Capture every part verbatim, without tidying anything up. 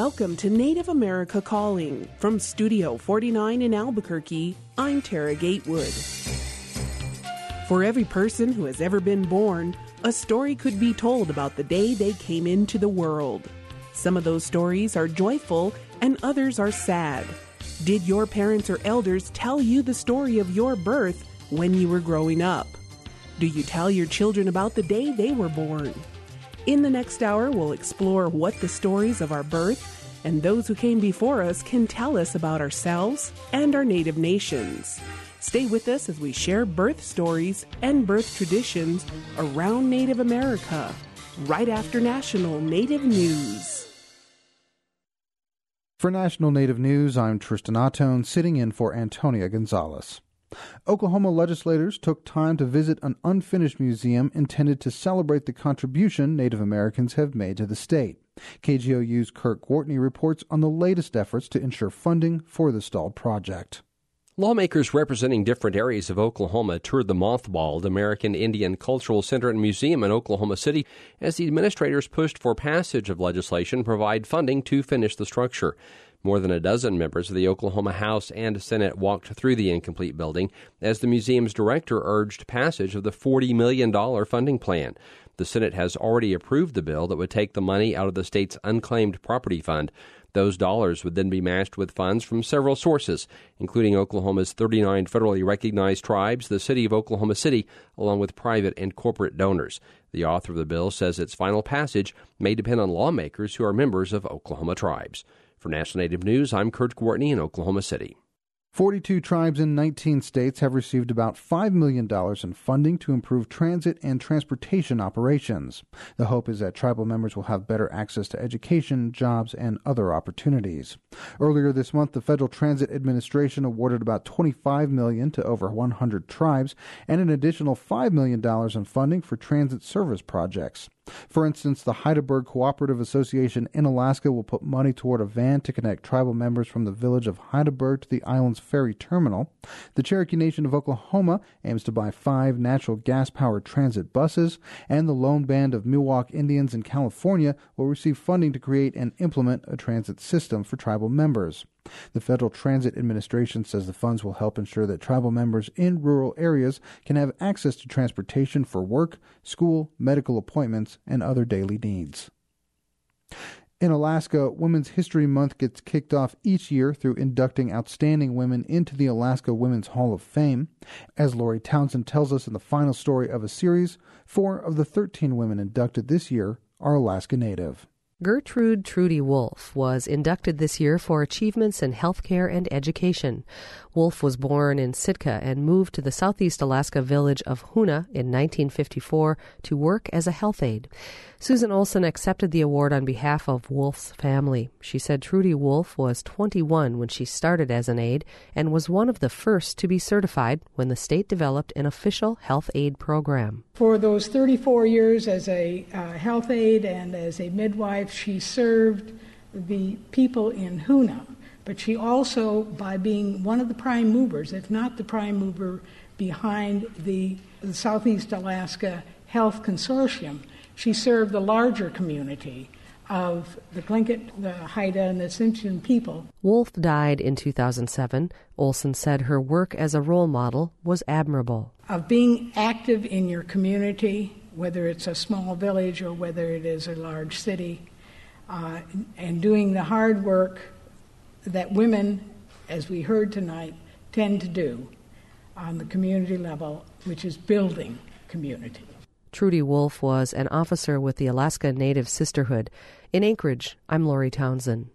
Welcome to Native America Calling. From Studio forty-nine in Albuquerque, I'm Tara Gatewood. For every person who has ever been born, a story could be told about the day they came into the world. Some of those stories are joyful and others are sad. Did your parents or elders tell you the story of your birth when you were growing up? Do you tell your children about the day they were born? In the next hour, we'll explore what the stories of our birth and those who came before us can tell us about ourselves and our native nations. Stay with us as we share birth stories and birth traditions around Native America, right after National Native News. For National Native News, I'm Tristan Atone, sitting in for Antonia Gonzalez. Oklahoma legislators took time to visit an unfinished museum intended to celebrate the contribution Native Americans have made to the state. K G O U's Kurt Gwartney reports on the latest efforts to ensure funding for the stalled project. Lawmakers representing different areas of Oklahoma toured the mothballed American Indian Cultural Center and Museum in Oklahoma City as the administrators pushed for passage of legislation to provide funding to finish the structure. More than a dozen members of the Oklahoma House and Senate walked through the incomplete building as the museum's director urged passage of the forty million dollars funding plan. The Senate has already approved the bill that would take the money out of the state's unclaimed property fund. Those dollars would then be matched with funds from several sources, including Oklahoma's thirty-nine federally recognized tribes, the city of Oklahoma City, along with private and corporate donors. The author of the bill says its final passage may depend on lawmakers who are members of Oklahoma tribes. For National Native News, I'm Kurt Gwartney in Oklahoma City. forty-two tribes in nineteen states have received about five million dollars in funding to improve transit and transportation operations. The hope is that tribal members will have better access to education, jobs, and other opportunities. Earlier this month, the Federal Transit Administration awarded about twenty-five million dollars to over one hundred tribes and an additional five million dollars in funding for transit service projects. For instance, the Heidelberg Cooperative Association in Alaska will put money toward a van to connect tribal members from the village of Heidelberg to the island's ferry terminal. The Cherokee Nation of Oklahoma aims to buy five natural gas-powered transit buses, and the Lone Band of Miwok Indians in California will receive funding to create and implement a transit system for tribal members. The Federal Transit Administration says the funds will help ensure that tribal members in rural areas can have access to transportation for work, school, medical appointments, and other daily needs. In Alaska, Women's History Month gets kicked off each year through inducting outstanding women into the Alaska Women's Hall of Fame. As Lori Townsend tells us in the final story of a series, four of the thirteen women inducted this year are Alaska Native. Gertrude Trudy Wolf was inducted this year for achievements in healthcare and education. Wolf was born in Sitka and moved to the southeast Alaska village of Hoonah in nineteen fifty-four to work as a health aide. Susan Olson accepted the award on behalf of Wolf's family. She said Trudy Wolf was twenty-one when she started as an aide and was one of the first to be certified when the state developed an official health aide program. For those thirty-four years as a uh, health aide and as a midwife, she served the people in Hoonah. But she also, by being one of the prime movers, if not the prime mover, behind the, the Southeast Alaska Health Consortium, she served the larger community of the Tlingit, the Haida, and the Tsimshian people. Wolf died in two thousand seven. Olson said her work as a role model was admirable. Of being active in your community, whether it's a small village or whether it is a large city, uh, and doing the hard work that women, as we heard tonight, tend to do on the community level, which is building community. Trudy Wolf was an officer with the Alaska Native Sisterhood. In Anchorage, I'm Lori Townsend.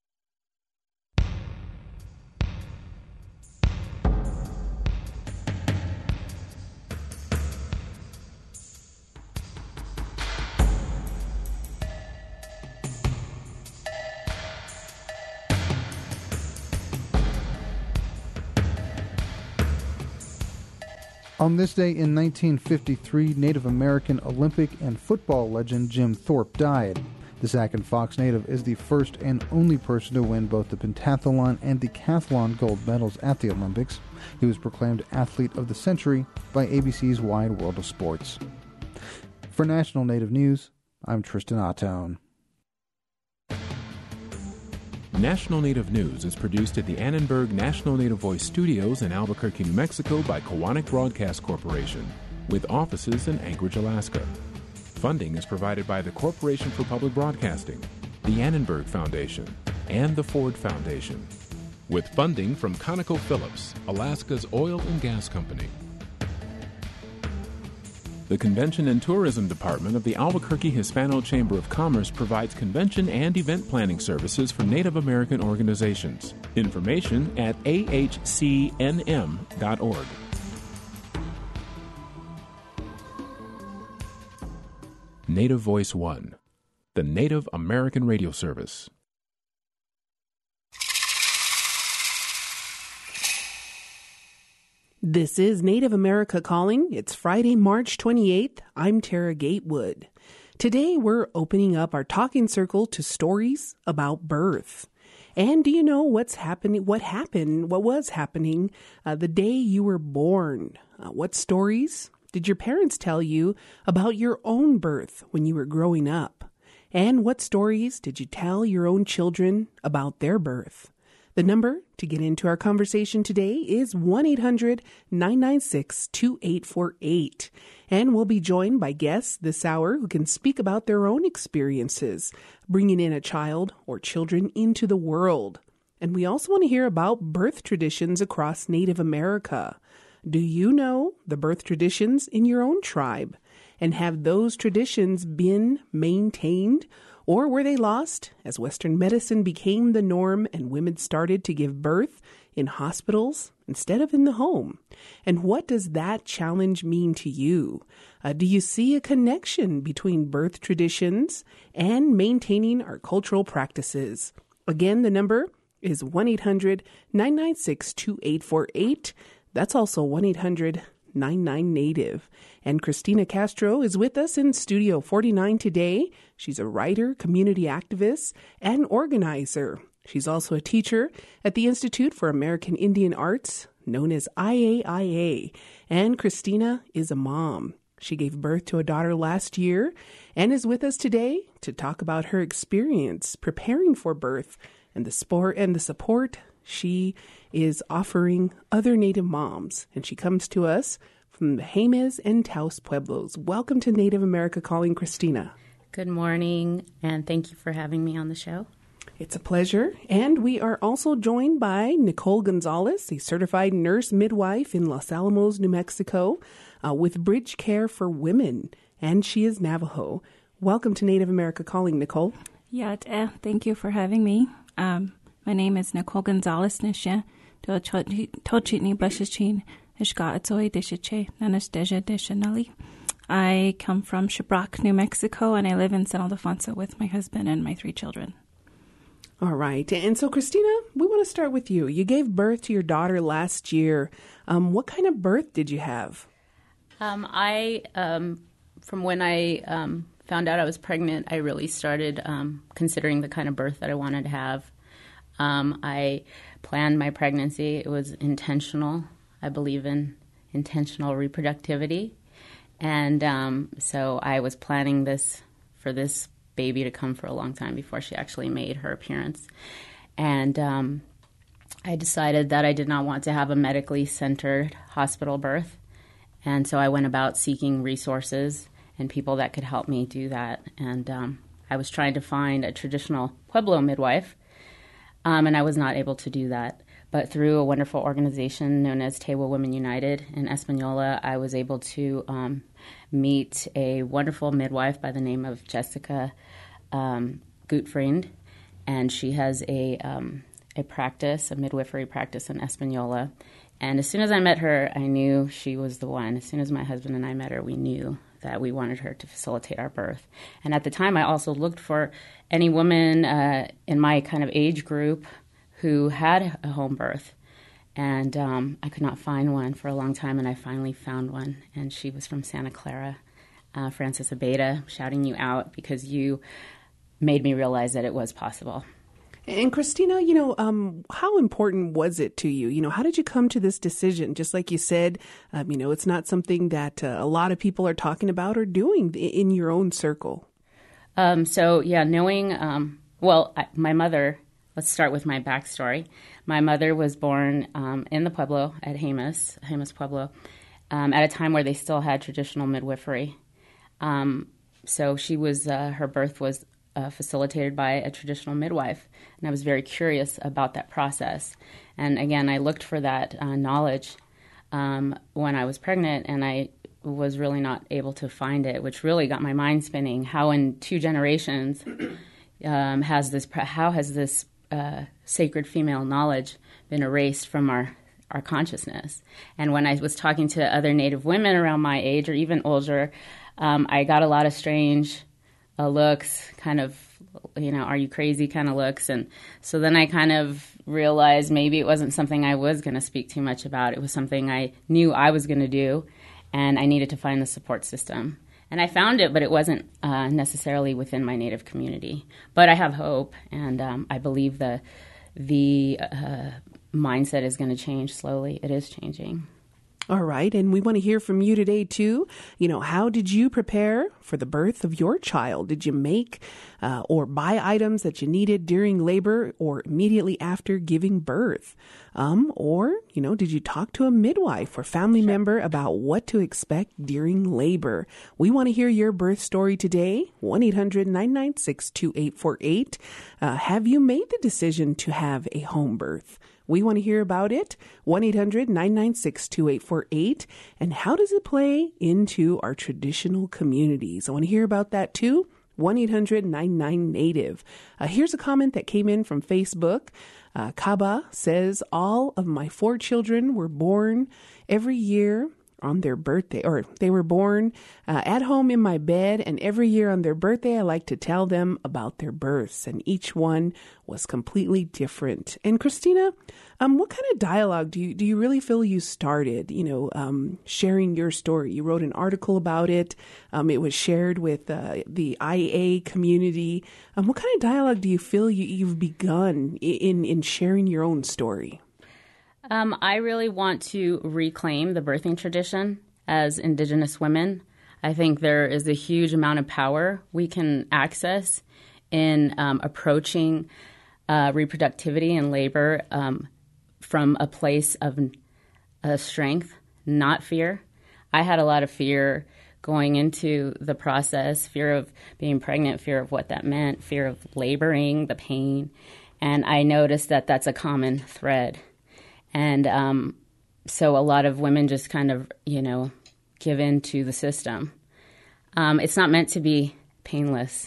On this day in nineteen fifty-three, Native American Olympic and football legend Jim Thorpe died. The Sac and Fox native is the first and only person to win both the pentathlon and decathlon gold medals at the Olympics. He was proclaimed Athlete of the Century by A B C's Wide World of Sports. For National Native News, I'm Tristan Atone. National Native News is produced at the Annenberg National Native Voice Studios in Albuquerque, New Mexico by Koahnic Broadcast Corporation, with offices in Anchorage, Alaska. Funding is provided by the Corporation for Public Broadcasting, the Annenberg Foundation, and the Ford Foundation, with funding from ConocoPhillips, Alaska's oil and gas company. The Convention and Tourism Department of the Albuquerque Hispano Chamber of Commerce provides convention and event planning services for Native American organizations. Information at a h c n m dot org. Native Voice One, the Native American radio service. This is Native America Calling. It's Friday, March twenty-eighth. I'm Tara Gatewood. Today we're opening up our talking circle to stories about birth. And do you know what's happening? What happened? What was happening uh, the day you were born? Uh, what stories did your parents tell you about your own birth when you were growing up? And what stories did you tell your own children about their birth? The number to get into our conversation today is one eight hundred nine nine six two eight four eight. And we'll be joined by guests this hour who can speak about their own experiences, bringing in a child or children into the world. And we also want to hear about birth traditions across Native America. Do you know the birth traditions in your own tribe? And have those traditions been maintained? Or were they lost as Western medicine became the norm and women started to give birth in hospitals instead of in the home? And what does that challenge mean to you? Uh, do you see a connection between birth traditions and maintaining our cultural practices? Again, the number is one eight hundred nine nine six two eight four eight. That's also one eight hundred nine nine Native. And Christina Castro is with us in Studio forty-nine today. She's a writer, community activist, and organizer. She's also a teacher at the Institute for American Indian Arts, known as I A I A. And Christina is a mom. She gave birth to a daughter last year and is with us today to talk about her experience preparing for birth and the sport and the support she is offering other Native moms. And she comes to us from the Jemez and Taos Pueblos. Welcome to Native America Calling, Christina. Good morning, and thank you for having me on the show. It's a pleasure. And we are also joined by Nicole Gonzalez, a certified nurse midwife in Los Alamos, New Mexico, uh, with Bridge Care for Women, and she is Navajo. Welcome to Native America Calling, Nicole. Yeah, thank you for having me. Um, my name is Nicole Gonzalez Nisha. Tochitni Bashachin. I come from Shiprock, New Mexico, and I live in San Ildefonso with my husband and my three children. All right. And so, Christina, we want to start with you. You gave birth to your daughter last year. Um, what kind of birth did you have? Um, I, um, from when I um, found out I was pregnant, I really started um, considering the kind of birth that I wanted to have. Um, I planned my pregnancy. It was intentional. I believe in intentional reproductivity. And um, so I was planning this for this baby to come for a long time before she actually made her appearance. And um, I decided that I did not want to have a medically centered hospital birth. And so I went about seeking resources and people that could help me do that. And um, I was trying to find a traditional Pueblo midwife, um, and I was not able to do that. But through a wonderful organization known as Tewa Women United in Espanola, I was able to um, meet a wonderful midwife by the name of Jessica um, Gutfried, and she has a um, a practice, a midwifery practice in Espanola. And as soon as I met her, I knew she was the one. As soon as my husband and I met her, we knew that we wanted her to facilitate our birth. And at the time, I also looked for any woman uh, in my kind of age group who had a home birth. And um, I could not find one for a long time, and I finally found one. And she was from Santa Clara. Uh, Frances Abeda, shouting you out because you made me realize that it was possible. And Christina, you know, um, how important was it to you? You know, how did you come to this decision? Just like you said, um, you know, it's not something that uh, a lot of people are talking about or doing in your own circle. Um, so, yeah, knowing, um, well, I, my mother let's start with my backstory. My mother was born um, in the Pueblo at Jemez, Jemez Pueblo, um, at a time where they still had traditional midwifery. Um, so she was, uh, her birth was uh, facilitated by a traditional midwife, and I was very curious about that process. And again, I looked for that uh, knowledge um, when I was pregnant, and I was really not able to find it, which really got my mind spinning. How in two generations um, has this, how has this uh, sacred female knowledge been erased from our our consciousness? And when I was talking to other Native women around my age or even older, um, I got a lot of strange uh, looks, kind of, you know, are you crazy kind of looks. And so then I kind of realized maybe it wasn't something I was going to speak too much about. It was something I knew I was going to do, and I needed to find the support system. And I found it, but it wasn't uh, necessarily within my Native community. But I have hope, and um, I believe the the uh, mindset is going to change slowly. It is changing. All right, and we want to hear from you today, too. You know, how did you prepare for the birth of your child? Did you make uh, or buy items that you needed during labor or immediately after giving birth? Um, or, you know, did you talk to a midwife or family sure. member about what to expect during labor? We want to hear your birth story today. one eight hundred nine nine six two eight four eight. Uh, have you made the decision to have a home birth? We want to hear about it. one eight hundred nine nine six two eight four eight. And how does it play into our traditional communities? I want to hear about that too. one eight hundred nine nine Native. Uh, here's a comment that came in from Facebook. Uh, Kaba says, all of my four children were born every year on their birthday, or they were born uh, at home in my bed, and every year on their birthday, I like to tell them about their births, and each one was completely different. And Christina, um, what kind of dialogue do you do you really feel you started, you know, um, sharing your story? You wrote an article about it. Um, it was shared with uh, the I A community. Um, what kind of dialogue do you feel you, you've begun in, in sharing your own story? Um, I really want to reclaim the birthing tradition as Indigenous women. I think there is a huge amount of power we can access in um, approaching uh, reproductivity and labor um, from a place of uh, strength, not fear. I had a lot of fear going into the process, fear of being pregnant, fear of what that meant, fear of laboring, the pain. And I noticed that that's a common thread. And um, so a lot of women just kind of, you know, give in to the system. Um, it's not meant to be painless,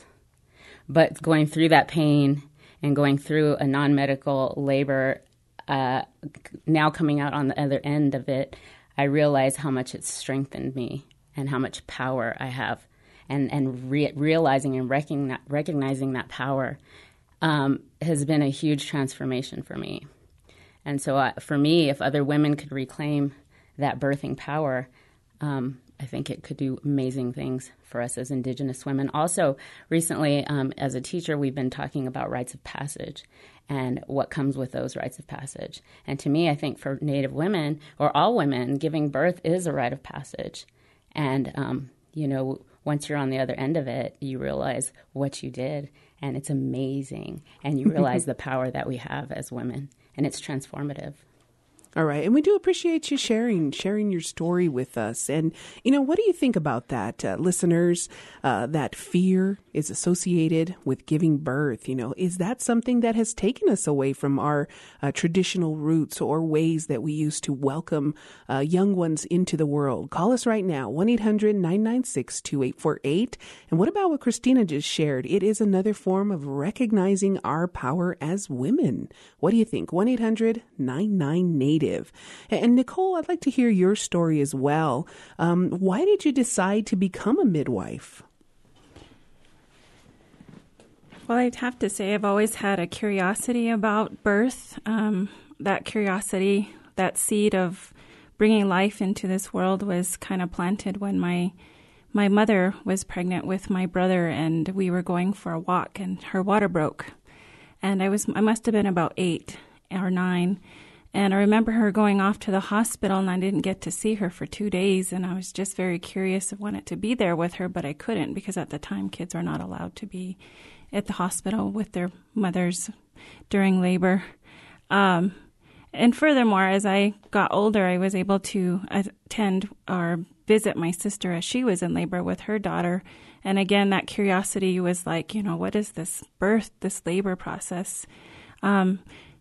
but going through that pain and going through a non-medical labor, uh, now coming out on the other end of it, I realize how much it's strengthened me and how much power I have. And, and re- realizing and recogni- recognizing that power um, has been a huge transformation for me. And so uh, for me, if other women could reclaim that birthing power, um, I think it could do amazing things for us as Indigenous women. Also, recently, um, as a teacher, we've been talking about rites of passage and what comes with those rites of passage. And to me, I think for Native women, or all women, giving birth is a rite of passage. And, um, you know, once you're on the other end of it, you realize what you did, and it's amazing. And you realize the power that we have as women. And it's transformative. All right. And we do appreciate you sharing, sharing your story with us. And, you know, what do you think about that, uh, listeners, uh, that fear is associated with giving birth? You know, is that something that has taken us away from our uh, traditional roots or ways that we used to welcome uh, young ones into the world? Call us right now, one eight hundred nine nine six two eight four eight. And what about what Christina just shared? It is another form of recognizing our power as women. What do you think? one eight hundred nine nine Native. And Nicole, I'd like to hear your story as well. Um, why did you decide to become a midwife? Well, I'd have to say I've always had a curiosity about birth. Um, that curiosity, that seed of bringing life into this world was kind of planted when my my mother was pregnant with my brother, and we were going for a walk, and her water broke. And I was I must have been about eight or nine. And I remember her going off to the hospital, and I didn't get to see her for two days. And I was just very curious. I wanted to be there with her, but I couldn't because at the time kids are not allowed to be at the hospital with their mothers during labor. Um, and furthermore, as I got older, I was able to attend or visit my sister as she was in labor with her daughter. And again, that curiosity was like, you know, what is this birth, this labor process? Um,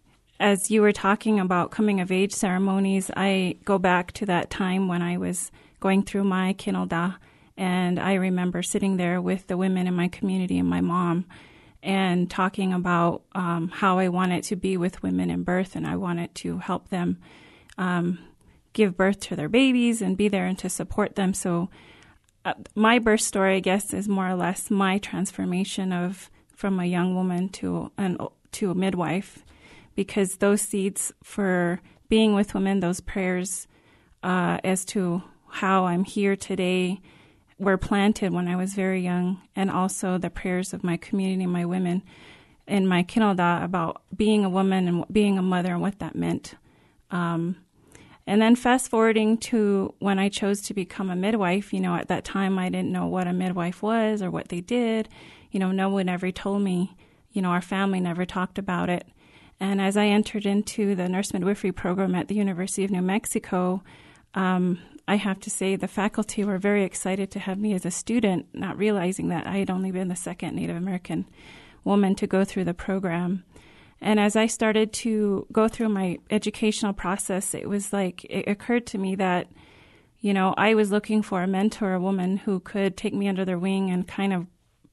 as you were talking about coming of age ceremonies, I go back to that time when I was going through my kinolda, and I remember sitting there with the women in my community and my mom and talking about um, how I wanted to be with women in birth, and I wanted to help them um, give birth to their babies and be there and to support them. So uh, my birth story, I guess, is more or less my transformation of from a young woman to an to a midwife, because those seeds for being with women, those prayers uh, as to how I'm here today, were planted when I was very young, and also the prayers of my community, my women, in my kinolda about being a woman and being a mother and what that meant. Um, and then fast forwarding to when I chose to become a midwife, you know, at that time I didn't know what a midwife was or what they did. You know, no one ever told me. You know, our family never talked about it. And as I entered into the nurse midwifery program at the University of New Mexico, um, I have to say the faculty were very excited to have me as a student, not realizing that I had only been the second Native American woman to go through the program. And as I started to go through my educational process, it was like, it occurred to me that, you know, I was looking for a mentor, a woman who could take me under their wing and kind of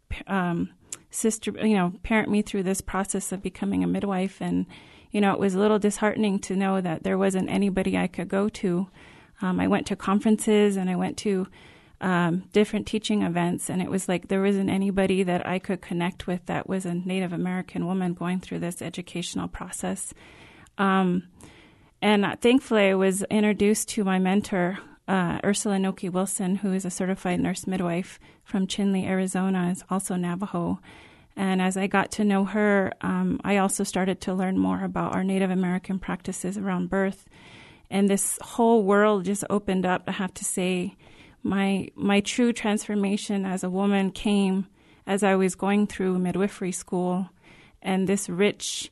um, sister, you know, parent me through this process of becoming a midwife. And, you know, it was a little disheartening to know that there wasn't anybody I could go to. Um, I went to conferences and I went to um, different teaching events, and it was like there wasn't anybody that I could connect with that was a Native American woman going through this educational process. Um, and thankfully, I was introduced to my mentor, uh, Ursula Noki Wilson, who is a certified nurse midwife from Chinle, Arizona, is also Navajo. And as I got to know her, um, I also started to learn more about our Native American practices around birth. And this whole world just opened up. I have to say, my my true transformation as a woman came as I was going through midwifery school, and this rich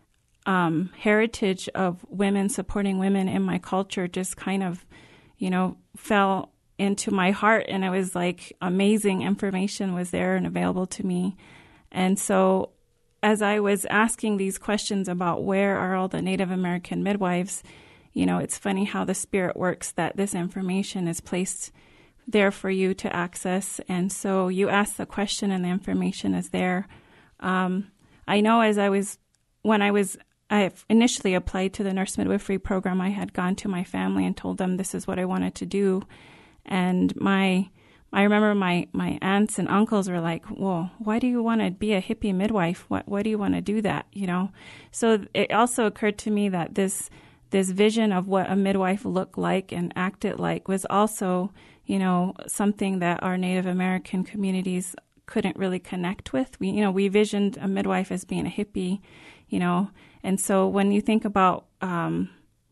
um, heritage of women supporting women in my culture just kind of, you know, fell into my heart. And it was like amazing information was there and available to me. And so as I was asking these questions about where are all the Native American midwives, you know, it's funny how the Spirit works, that this information is placed there for you to access. And so you ask the question and the information is there. Um, I know as I was, when I was, I initially applied to the nurse midwifery program, I had gone to my family and told them this is what I wanted to do. And my, I remember my, my aunts and uncles were like, well, why do you want to be a hippie midwife? What, why do you want to do that? You know? So it also occurred to me that this, this vision of what a midwife looked like and acted like was also, you know, something that our Native American communities couldn't really connect with. We, you know, we visioned a midwife as being a hippie, you know, and so when you think about um,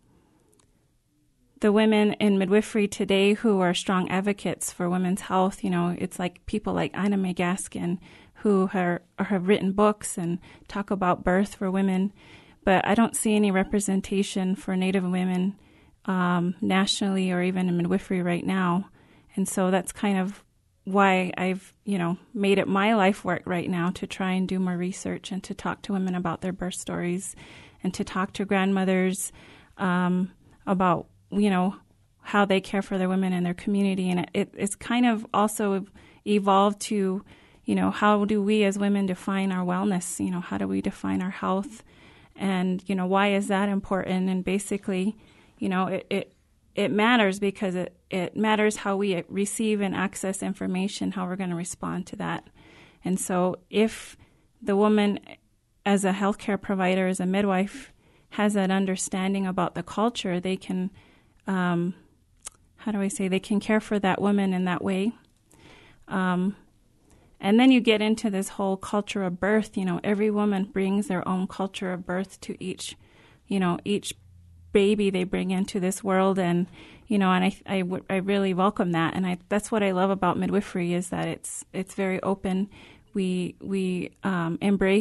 the women in midwifery today who are strong advocates for women's health, you know, it's like people like Anna Mae Gaskin who are, have written books and talk about birth for women. But I don't see any representation for Native women um, nationally or even in midwifery right now. And so that's kind of why I've, you know, made it my life work right now to try and do more research and to talk to women about their birth stories and to talk to grandmothers um, about, you know, how they care for their women in their community. And it, it's kind of also evolved to, you know, how do we as women define our wellness? You know, how do we define our health? And, you know, why is that important? And basically, you know, it, it, it matters because it, it matters how we receive and access information, how we're going to respond to that. And so if the woman as a healthcare provider, as a midwife, has that understanding about the culture, they can, um, how do I say, they can care for that woman in that way. Um And then you get into this whole culture of birth. You know, every woman brings their own culture of birth to each, you know, each baby they bring into this world. And, you know, and I, I, w- I really welcome that. And I, that's what I love about midwifery is that it's, it's very open. We, we um, embrace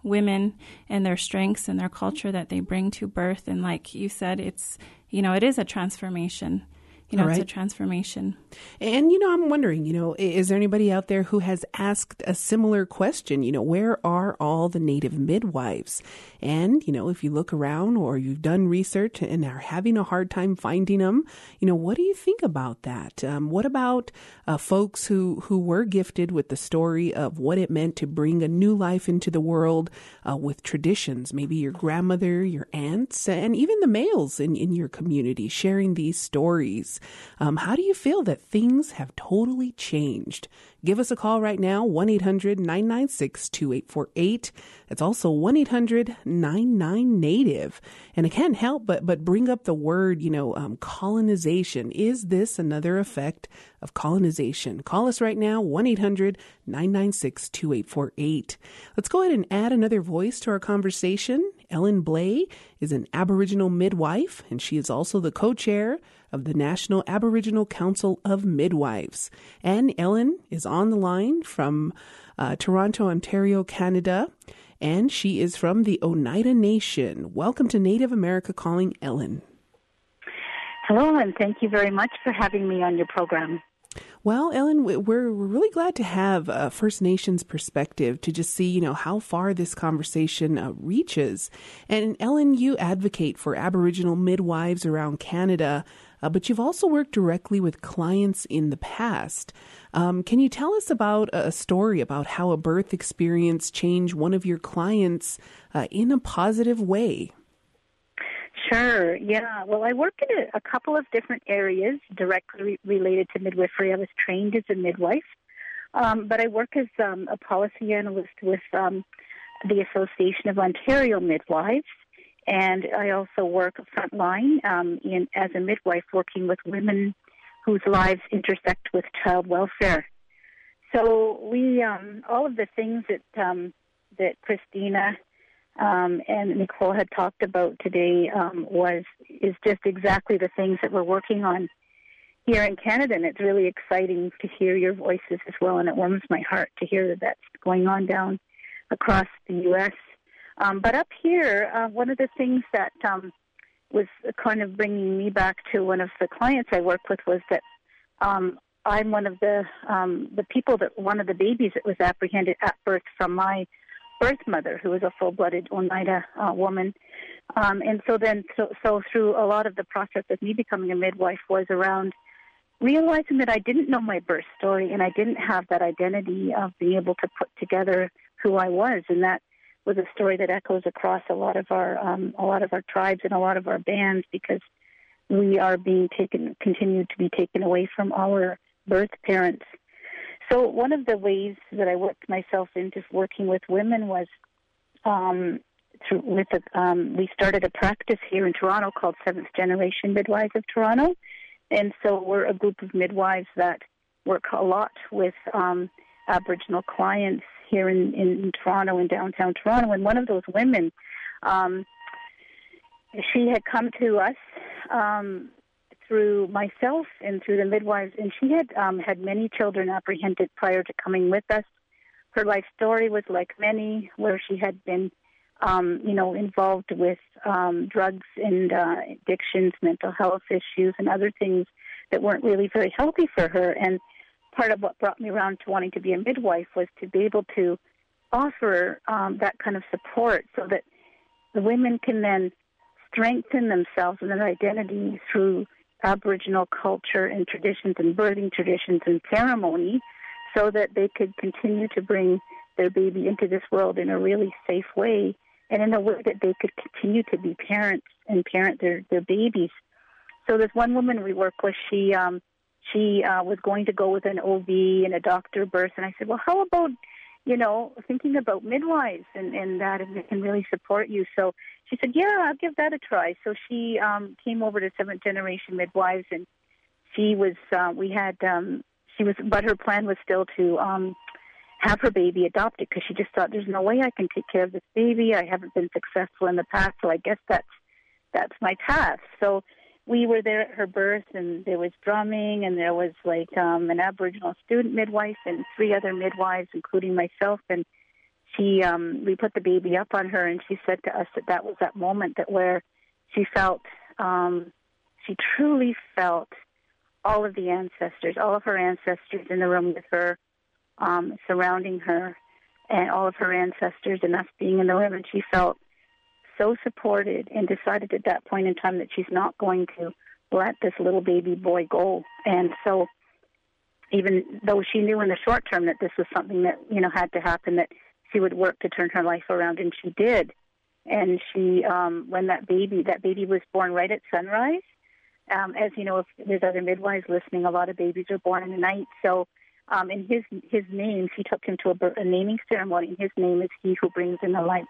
women and their strengths and their culture that they bring to birth. And like you said, it's, you know, it is a transformation. You know, right. It's a transformation. And, you know, I'm wondering, you know, is there anybody out there who has asked a similar question? You know, where are all the Native midwives? And, you know, if you look around or you've done research and are having a hard time finding them, you know, what do you think about that? Um, what about uh, folks who, who were gifted with the story of what it meant to bring a new life into the world uh, with traditions, maybe your grandmother, your aunts, and even the males in, in your community sharing these stories? Um, how do you feel that things have totally changed? Give us a call right now, one eight hundred nine nine six two eight four eight. That's also one eight hundred nine nine Native. And I can't help but, but bring up the word, you know, um, colonization. Is this another effect of colonization? Call us right now, one eight hundred nine nine six two eight four eight. Let's go ahead and add another voice to our conversation. Ellen Blay is an Aboriginal midwife, and she is also the co-chair of the National Aboriginal Council of Midwives. And Ellen is on the line from uh, Toronto, Ontario, Canada, and she is from the Oneida Nation. Welcome to Native America Calling, Ellen. Hello, and thank you very much for having me on your program. Well, Ellen, we're really glad to have a First Nations perspective to just see, you know, how far this conversation uh, reaches. And Ellen, you advocate for Aboriginal midwives around Canada, uh, but you've also worked directly with clients in the past. Um, can you tell us about a story about how a birth experience changed one of your clients uh, in a positive way? Sure, yeah. Well, I work in a, a couple of different areas directly re- related to midwifery. I was trained as a midwife, um, but I work as um, a policy analyst with um, the Association of Ontario Midwives, and I also work frontline um, in, as a midwife working with women whose lives intersect with child welfare. So we, um, all of the things that um, that Christina Um, and Nicole had talked about today um, was is just exactly the things that we're working on here in Canada, and it's really exciting to hear your voices as well, and it warms my heart to hear that that's going on down across the U S. Um, but up here, uh, one of the things that um, was kind of bringing me back to one of the clients I work with was that um, I'm one of the um, the people that one of the babies that was apprehended at birth from my birth mother, who was a full-blooded Oneida uh, woman. Um, and so then, so, so through a lot of the process of me becoming a midwife was around realizing that I didn't know my birth story and I didn't have that identity of being able to put together who I was. And that was a story that echoes across a lot of our, um, a lot of our tribes and a lot of our bands, because we are being taken, continued to be taken away from our birth parents. So one of the ways that I worked myself into working with women was um, through, with a, um, we started a practice here in Toronto called Seventh Generation Midwives of Toronto. And so we're a group of midwives that work a lot with um, Aboriginal clients here in, in Toronto, in downtown Toronto. And one of those women, um, she had come to us um through myself and through the midwives, and she had um, had many children apprehended prior to coming with us. Her life story was like many, where she had been, um, you know, involved with um, drugs and uh, addictions, mental health issues, and other things that weren't really very healthy for her. And part of what brought me around to wanting to be a midwife was to be able to offer um, that kind of support so that the women can then strengthen themselves and their identity through Aboriginal culture and traditions and birthing traditions and ceremony, so that they could continue to bring their baby into this world in a really safe way, and in a way that they could continue to be parents and parent their, their babies. So there's one woman we work with, she um, she uh, was going to go with an O B and a doctor birth, and I said, well, how about, you know, thinking about midwives and, and that, and they can really support you. So she said, yeah, I'll give that a try. So she um, came over to Seventh Generation Midwives, and she was, uh, we had, um, she was, but her plan was still to um, have her baby adopted, because she just thought, there's no way I can take care of this baby. I haven't been successful in the past, so I guess that's, that's my task. So we were there at her birth, and there was drumming, and there was like um, an Aboriginal student midwife and three other midwives, including myself. And she um, we put the baby up on her, and she said to us that that was that moment that where she felt, um, she truly felt all of the ancestors, all of her ancestors in the room with her, um, surrounding her, and all of her ancestors and us being in the room, and she felt so supported and decided at that point in time that she's not going to let this little baby boy go. And so even though she knew in the short term that this was something that, you know, had to happen, that she would work to turn her life around, and she did. And she, um, when that baby, that baby was born right at sunrise. Um, as you know, if there's other midwives listening, a lot of babies are born in the night. So um, in his his name, she took him to a, a naming ceremony. His name is He Who Brings in the Light.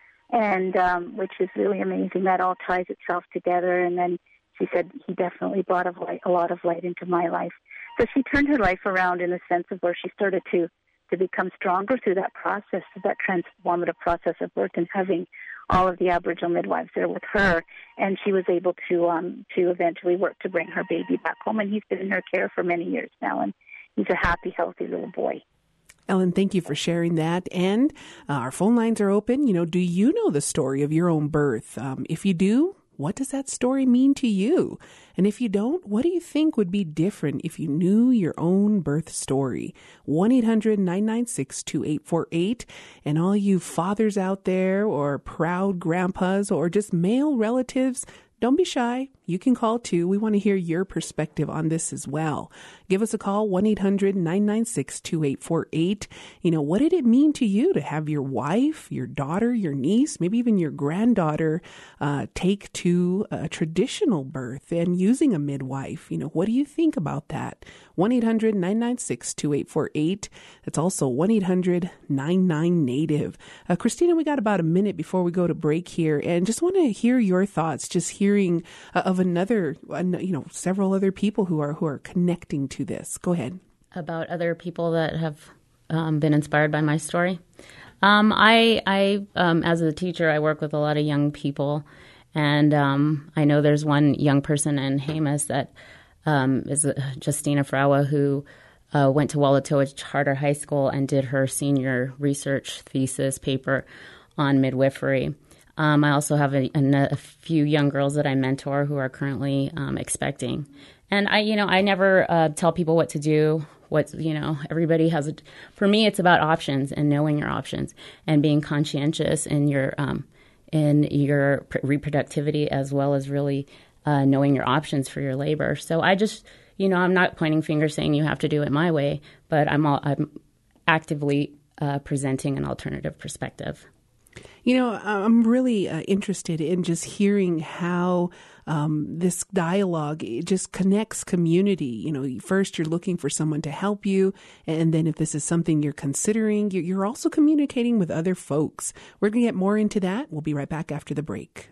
And um, which is really amazing. That all ties itself together. And then she said, he definitely brought a, light, a lot of light into my life. So she turned her life around in the sense of where she started to, to become stronger through that process, that transformative process of birth, and having all of the Aboriginal midwives there with her. And she was able to um, to eventually work to bring her baby back home. And he's been in her care for many years now. And he's a happy, healthy little boy. Ellen, thank you for sharing that. And uh, our phone lines are open. You know, do you know the story of your own birth? Um, if you do, what does that story mean to you? And if you don't, what do you think would be different if you knew your own birth story? one eight hundred nine nine six two eight four eight. And all you fathers out there, or proud grandpas, or just male relatives, don't be shy. You can call too. We want to hear your perspective on this as well. Give us a call, one eight hundred nine nine six two eight four eight. You know, what did it mean to you to have your wife, your daughter, your niece, maybe even your granddaughter uh, take to a traditional birth and using a midwife? You know, what do you think about that? one eight hundred nine nine six two eight four eight. That's also one eight hundred nine nine Native. Uh, Christina, we got about a minute before we go to break here, and just want to hear your thoughts, just hearing uh, of another, uh, you know, several other people who are who are connecting to this. Go ahead. About other people that have um, been inspired by my story. Um, I, I um, as a teacher, I work with a lot of young people, and um, I know there's one young person in Hamas that um, is uh, Justina Frawa, who uh, went to Wallatoa Charter High School and did her senior research thesis paper on midwifery. Um, I also have a, a, a few young girls that I mentor who are currently um, expecting. And I, you know, I never uh, tell people what to do. What, you know, everybody has a, for me, it's about options and knowing your options and being conscientious in your, um, in your reproductivity, as well as really uh, knowing your options for your labor. So I just, you know, I'm not pointing fingers saying you have to do it my way, but I'm, all, I'm actively uh, presenting an alternative perspective. You know, I'm really uh, interested in just hearing how um, this dialogue, it just connects community. You know, first you're looking for someone to help you, and then if this is something you're considering, you're also communicating with other folks. We're going to get more into that. We'll be right back after the break.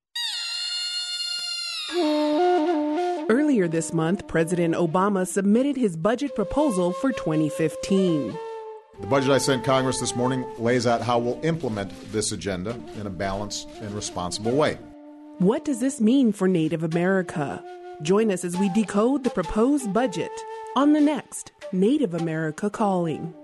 Earlier this month, President Obama submitted his budget proposal for twenty fifteen. The budget I sent Congress this morning lays out how we'll implement this agenda in a balanced and responsible way. What does this mean for Native America? Join us as we decode the proposed budget on the next Native America Calling.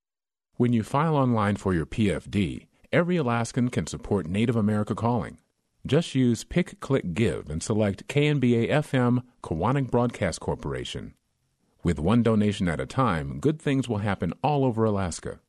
When you file online for your P F D, Every Alaskan can support Native America Calling. Just use Pick, Click, Give and select K N B A F M, Kowanik Broadcast Corporation. With one donation at a time, good things will happen all over Alaska.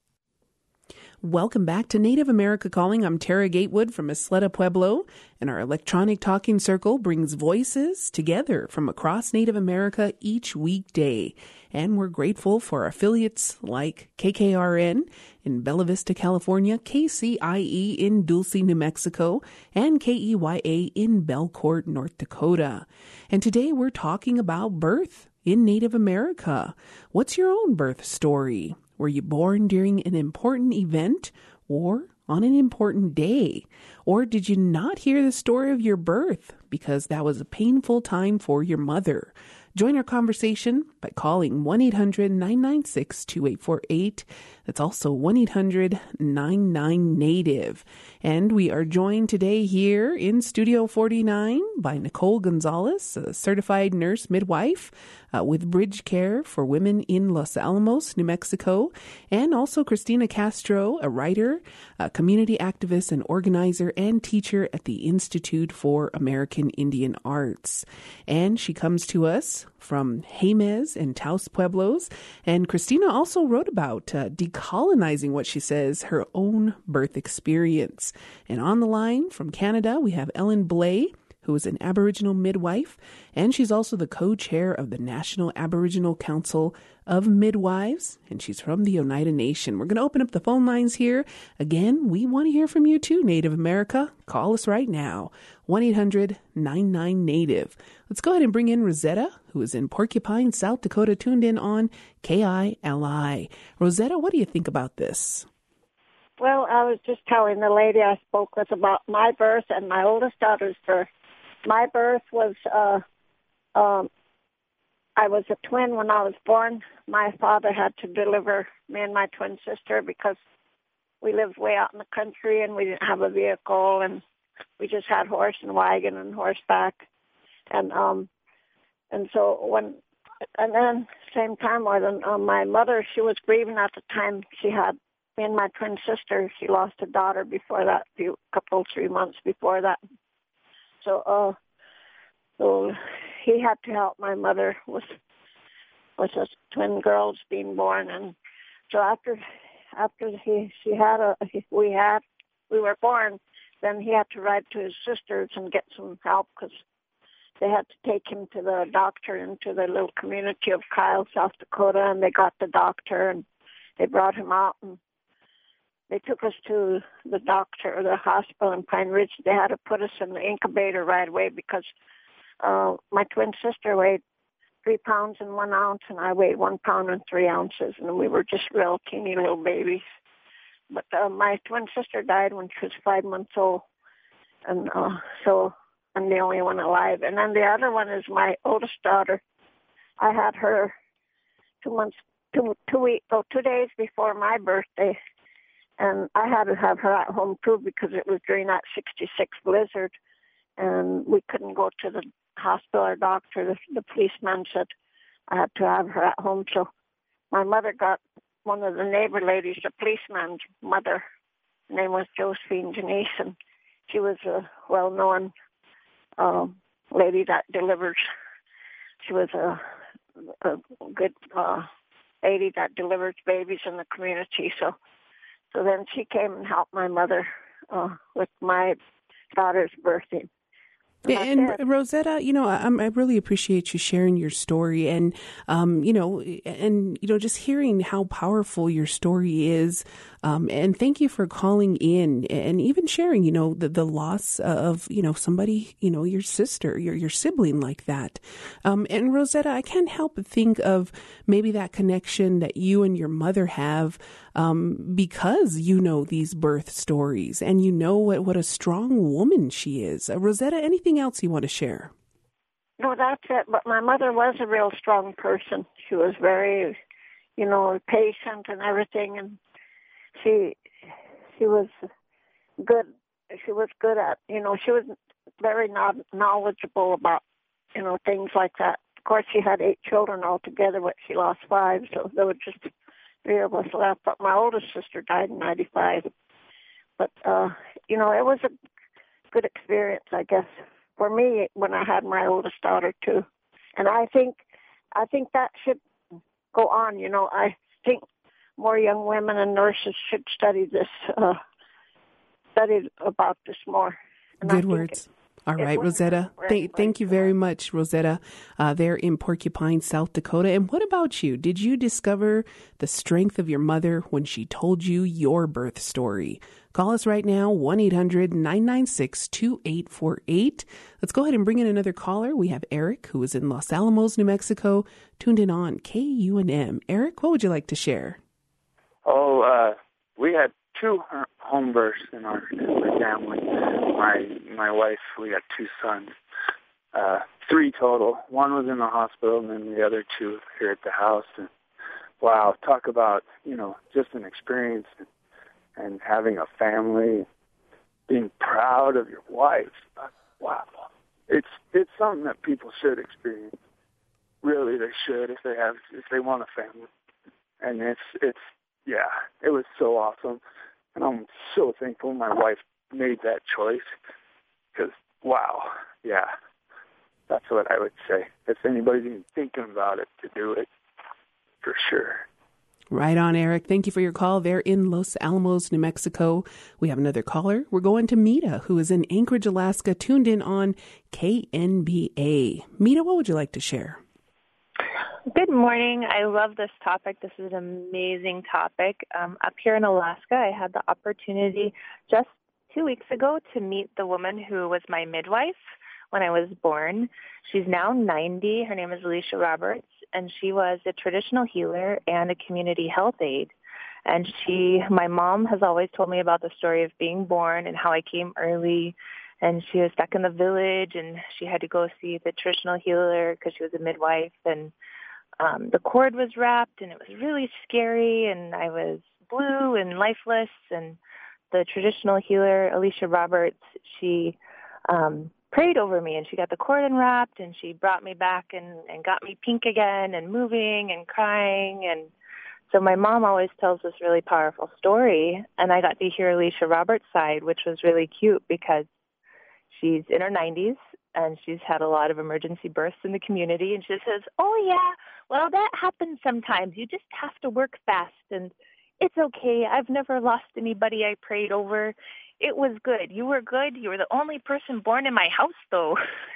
Welcome back to Native America Calling. I'm Tara Gatewood from Isleta Pueblo, and our electronic talking circle brings voices together from across Native America each weekday. And we're grateful for affiliates like K K R N in Bella Vista, California, K C I E in Dulce, New Mexico, and K E Y A in Belcourt, North Dakota. And today we're talking about birth in Native America. What's your own birth story? Were you born during an important event or on an important day? Or did you not hear the story of your birth because that was a painful time for your mother? Join our conversation by calling one eight hundred nine nine six two eight four eight. That's also one eight hundred nine nine native. And we are joined today here in Studio forty-nine by Nicole Gonzalez, a certified nurse midwife uh, with Bridge Care for Women in Los Alamos, New Mexico, and also Christina Castro, a writer, a community activist and organizer and teacher at the Institute for American Indian Arts. And she comes to us from Jemez and Taos Pueblos. And Christina also wrote about uh, decolonizing what she says her own birth experience. And on the line from Canada, we have Ellen Blay, who is an Aboriginal midwife, and she's also the co-chair of the National Aboriginal Council of Midwives, and she's from the Oneida Nation. We're going to open up the phone lines here. Again, we want to hear from you too, Native America. Call us right now, one eight hundred nine nine native. Let's go ahead and bring in Rosetta, who is in Porcupine, South Dakota, tuned in on K I L I. Rosetta, what do you think about this? Well, I was just telling the lady I spoke with about my birth and my oldest daughter's birth. My birth was, uh, um, I was a twin when I was born. My father had to deliver me and my twin sister because we lived way out in the country and we didn't have a vehicle, and we just had horse and wagon and horseback. And um, and so when, and then same time, more than um, my mother, she was grieving at the time. She had me and my twin sister. She lost a daughter before that, a few couple three months before that. So, uh, so he had to help my mother with with us twin girls being born, and so after after he she had a we had we were born, then he had to ride to his sisters and get some help because they had to take him to the doctor into the little community of Kyle, South Dakota, and they got the doctor and they brought him out and they took us to the doctor or the hospital in Pine Ridge. They had to put us in the incubator right away because uh, my twin sister weighed three pounds and one ounce, and I weighed one pound and three ounces, and we were just real teeny little babies. But uh, my twin sister died when she was five months old, and uh, so I'm the only one alive. And then the other one is my oldest daughter. I had her two months, two two weeks, oh, two days before my birthday. And I had to have her at home, too, because it was during that sixty-six blizzard, and we couldn't go to the hospital or doctor. The, the policeman said I had to have her at home. So my mother got one of the neighbor ladies, the policeman's mother. Her name was Josephine Janice, and she was a well-known uh, lady that delivers. She was a, a good uh, lady that delivers babies in the community, so... So then she came and helped my mother uh, with my daughter's birthday. And, and Rosetta, you know, I, I really appreciate you sharing your story, and um, you know, and you know, just hearing how powerful your story is. Um, and thank you for calling in and even sharing, you know, the, the loss of, you know, somebody, you know, your sister, your your sibling like that. Um, and Rosetta, I can't help but think of maybe that connection that you and your mother have um, because you know these birth stories and you know what, what a strong woman she is. Uh, Rosetta, anything else you want to share? No, that's it. But my mother was a real strong person. She was very, you know, patient and everything, and She she was good. She was good at, you know, she was very knowledgeable about, you know, things like that. Of course, she had eight children altogether, but she lost five, so there were just three of us left. But my oldest sister died in ninety-five. But, uh, you know, it was a good experience, I guess, for me when I had my oldest daughter too. And I think, I think that should go on. You know, I think more young women and nurses should study this, uh, study about this more. And Good words. It, All right, Rosetta. Th- thank you very much, Rosetta. Uh, there in Porcupine, South Dakota. And what about you? Did you discover the strength of your mother when she told you your birth story? Call us right now, one eight hundred nine nine six two eight four eight. Let's go ahead and bring in another caller. We have Eric, who is in Los Alamos, New Mexico, tuned in on K U N M. Eric, what would you like to share? Oh, uh, we had two home births in our, in our family. My my wife, we had two sons, uh, three total. One was in the hospital, and then the other two here at the house. And wow, talk about, you know, just an experience and, and having a family, being proud of your wife. Wow, it's it's something that people should experience. Really, they should if they have if they want a family. And it's it's yeah, it was so awesome. And I'm so thankful my wife made that choice because, wow, yeah, that's what I would say. If anybody's even thinking about it, to do it, for sure. Right on, Eric. Thank you for your call. They're in Los Alamos, New Mexico. We have another caller. We're going to Mita, who is in Anchorage, Alaska, tuned in on K N B A. Mita, what would you like to share? Good morning. I love this topic. This is an amazing topic. Um, up here in Alaska, I had the opportunity just two weeks ago to meet the woman who was my midwife when I was born. She's now ninety. Her name is Alicia Roberts, and she was a traditional healer and a community health aide. And she, my mom has always told me about the story of being born and how I came early. And she was stuck in the village, and she had to go see the traditional healer because she was a midwife. And um, the cord was wrapped, and it was really scary, and I was blue and lifeless. And the traditional healer, Alicia Roberts, she um, prayed over me, and she got the cord unwrapped, and she brought me back and, and got me pink again and moving and crying. And so my mom always tells this really powerful story, and I got to hear Alicia Roberts' side, which was really cute because she's in her nineties, and she's had a lot of emergency births in the community, and she says, oh, yeah, well, that happens sometimes. You just have to work fast, and it's okay. I've never lost anybody I prayed over. It was good. You were good. You were the only person born in my house, though.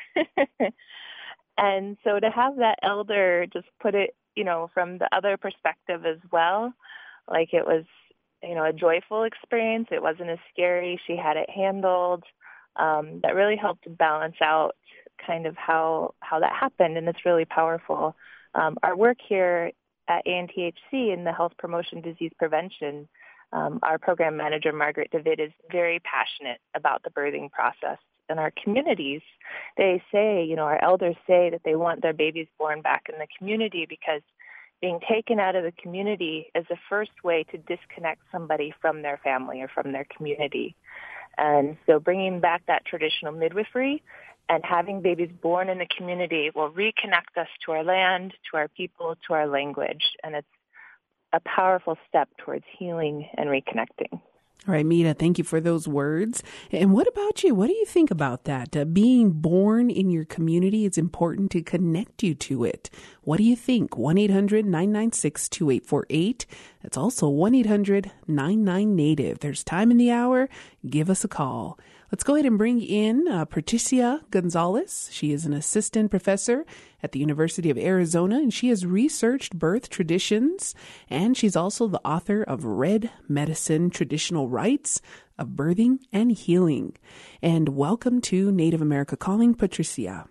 And so to have that elder just put it, you know, from the other perspective as well, like it was, you know, a joyful experience. It wasn't as scary. She had it handled. Um, that really helped balance out kind of how, how that happened, and it's really powerful. Um, our work here at A N T H C in the Health Promotion Disease Prevention, um, our program manager, Margaret David, is very passionate about the birthing process. In our communities, they say, you know, our elders say that they want their babies born back in the community because being taken out of the community is the first way to disconnect somebody from their family or from their community. And so bringing back that traditional midwifery and having babies born in the community will reconnect us to our land, to our people, to our language. And it's a powerful step towards healing and reconnecting. All right, Mita, thank you for those words. And what about you? What do you think about that? Uh, being born in your community, it's important to connect you to it. What do you think? one eight hundred nine nine six two eight four eight. That's also one eight hundred nine nine native. There's time in the hour. Give us a call. Let's go ahead and bring in uh, Patricia Gonzalez. She is an assistant professor at the University of Arizona, and she has researched birth traditions, and she's also the author of Red Medicine, Traditional Rites of Birthing and Healing. And welcome to Native America Calling, Patricia.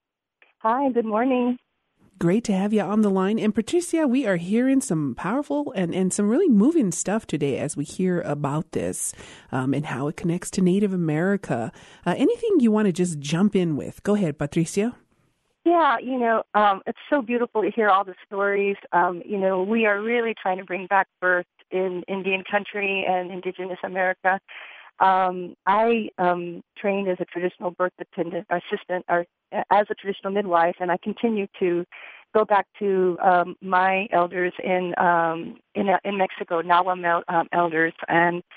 Hi, good morning. Great to have you on the line. And Patricia, we are hearing some powerful and, and some really moving stuff today as we hear about this um, and how it connects to Native America. Uh, anything you want to just jump in with? Go ahead, Patricia. Yeah, you know, um, it's so beautiful to hear all the stories. Um, you know, we are really trying to bring back birth in Indian country and Indigenous America. Um, I um, trained as a traditional birth attendant, assistant, or as a traditional midwife, and I continue to go back to um, my elders in um, in in Mexico, Nahua um, elders, and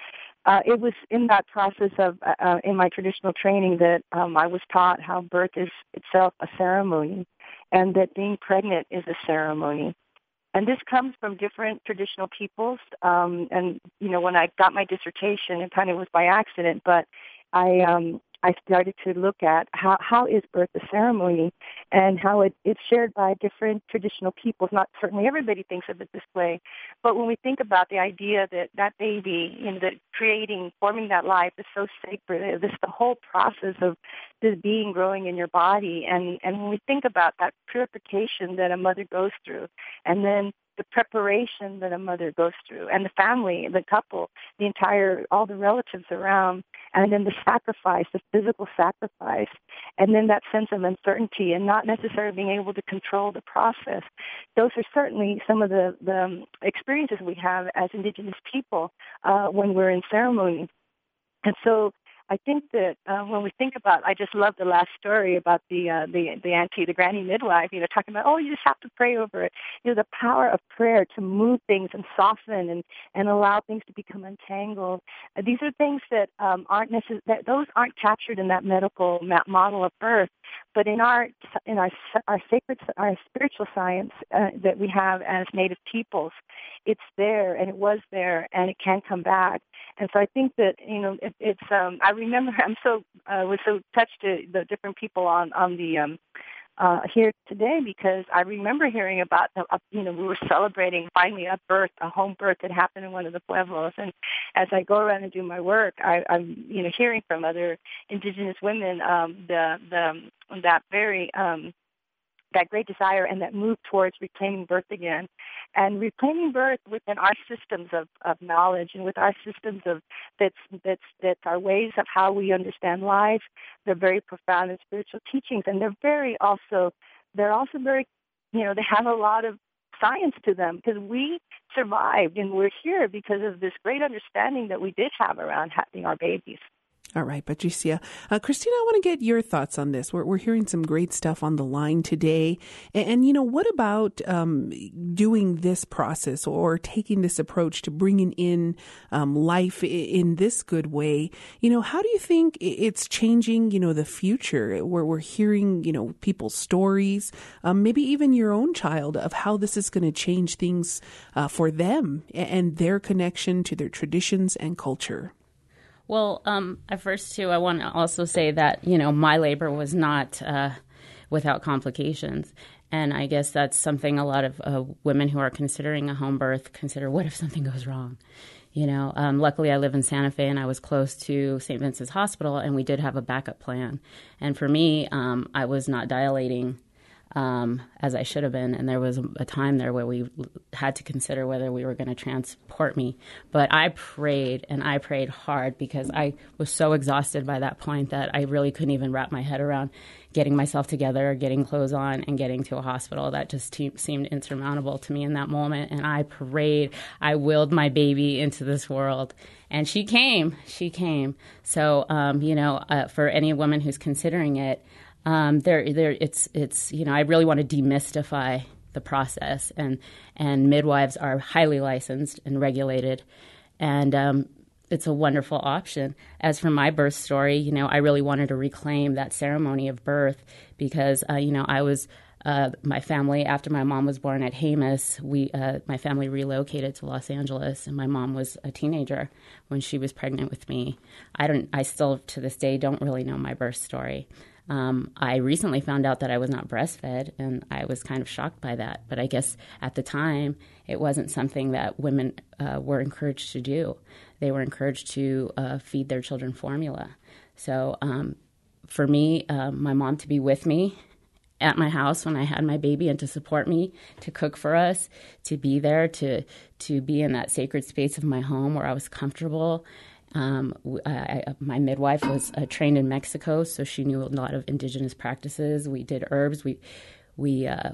uh, it was in that process of, uh, in my traditional training that um, I was taught how birth is itself a ceremony and that being pregnant is a ceremony. And this comes from different traditional peoples. Um, and, you know, when I got my dissertation, it kind of was by accident, but I um, I started to look at how, how is birth a ceremony and how it, it's shared by different traditional peoples. Not certainly everybody thinks of it this way, but when we think about the idea that that baby, you know, that creating, forming that life is so sacred, this the whole process of this being growing in your body. And, and when we think about that purification that a mother goes through, and then the preparation that a mother goes through, and the family, the couple, the entire, all the relatives around, and then the sacrifice, the physical sacrifice, and then that sense of uncertainty and not necessarily being able to control the process. Those are certainly some of the, the experiences we have as Indigenous people uh, when we're in ceremony. And so I think that uh, when we think about, I just love the last story about the uh, the the auntie, the granny midwife, you know, talking about, oh, you just have to pray over it. You know, the power of prayer to move things and soften and, and allow things to become untangled. Uh, these are things that um, aren't necessarily, that those aren't captured in that medical model of birth, but in our in our our sacred, our spiritual science uh, that we have as Native peoples, it's there and it was there and it can come back. And so I think that, you know, it, it's, um, I remember, I'm so, uh, was so touched to the different people on, on the, um, uh, here today, because I remember hearing about, the, uh, you know, we were celebrating finally a birth, a home birth that happened in one of the pueblos. And as I go around and do my work, I, I'm, you know, hearing from other Indigenous women, um, the, the, that very, um, that great desire and that move towards reclaiming birth again, and reclaiming birth within our systems of, of knowledge and with our systems of that's that's that's our ways of how we understand life. They're very profound and spiritual teachings, and they're very also they're also very, you know, they have a lot of science to them, because we survived and we're here because of this great understanding that we did have around having our babies. All right, Patricia. Uh, Christina, I want to get your thoughts on this. We're, we're hearing some great stuff on the line today. And, and you know, what about um, doing this process or taking this approach to bringing in um, life in this good way? You know, how do you think it's changing, you know, the future, where we're hearing, you know, people's stories, um, maybe even your own child, of how this is going to change things uh, for them and their connection to their traditions and culture? Well, um, at first, too, I want to also say that, you know, my labor was not uh, without complications. And I guess that's something a lot of uh, women who are considering a home birth consider. What if something goes wrong? You know, um, luckily I live in Santa Fe and I was close to Saint Vincent's Hospital, and we did have a backup plan. And for me, um, I was not dilating Um, as I should have been. And there was a, a time there where we had to consider whether we were going to transport me. But I prayed, and I prayed hard, because I was so exhausted by that point that I really couldn't even wrap my head around getting myself together, getting clothes on, and getting to a hospital. That just te- seemed insurmountable to me in that moment. And I prayed. I willed my baby into this world. And she came. She came. So, um, you know, uh, for any woman who's considering it, Um, there, there, it's, it's, you know, I really want to demystify the process, and, and midwives are highly licensed and regulated, and um, it's a wonderful option. As for my birth story, you know, I really wanted to reclaim that ceremony of birth, because, uh, you know, I was, uh, my family, after my mom was born at Jemez, we, uh, my family relocated to Los Angeles, and my mom was a teenager when she was pregnant with me. I don't, I still to this day don't really know my birth story. Um, I recently found out that I was not breastfed, and I was kind of shocked by that. But I guess at the time, it wasn't something that women uh, were encouraged to do. They were encouraged to uh, feed their children formula. So um, for me, uh, my mom to be with me at my house when I had my baby, and to support me, to cook for us, to be there, to to be in that sacred space of my home where I was comfortable. Um, I, I, my midwife was uh, trained in Mexico, so she knew a lot of indigenous practices. We did herbs. We we uh,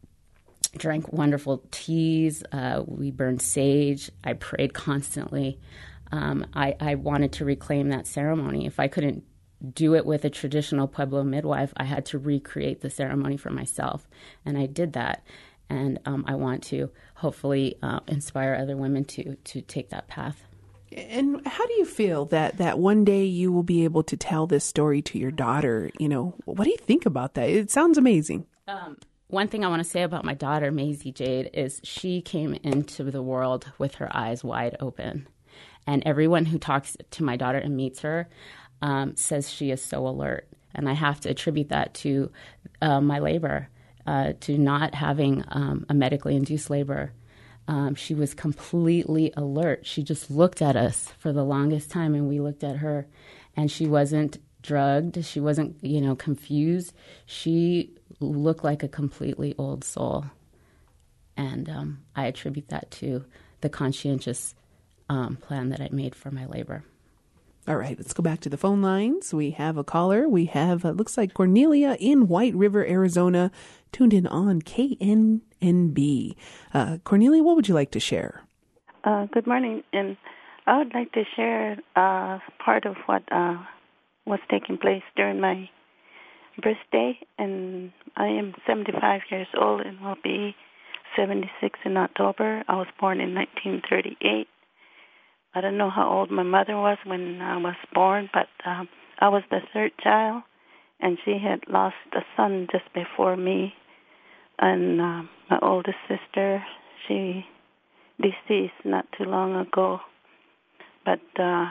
drank wonderful teas. Uh, we burned sage. I prayed constantly. Um, I, I wanted to reclaim that ceremony. If I couldn't do it with a traditional Pueblo midwife, I had to recreate the ceremony for myself, and I did that. And um, I want to hopefully uh, inspire other women to to take that path. And how do you feel that, that one day you will be able to tell this story to your daughter? You know, what do you think about that? It sounds amazing. Um, one thing I want to say about my daughter, Maisie Jade, is she came into the world with her eyes wide open. And everyone who talks to my daughter and meets her um, says she is so alert. And I have to attribute that to uh, my labor, uh, to not having um, a medically induced labor. Um, she was completely alert. She just looked at us for the longest time, and we looked at her, and she wasn't drugged. She wasn't, you know, confused. She looked like a completely old soul. And um, I attribute that to the conscientious um, plan that I made for my labor. All right, let's go back to the phone lines. We have a caller. We have, uh, looks like Cornelia in White River, Arizona, tuned in on K N N B. Uh, Cornelia, what would you like to share? Uh, good morning, and I would like to share uh, part of what uh, was taking place during my birthday, and I am seventy-five years old and will be seventy-six in October. I was born in nineteen thirty-eight. I don't know how old my mother was when I was born, but um, I was the third child, and she had lost a son just before me. And uh, my oldest sister, she deceased not too long ago. But uh,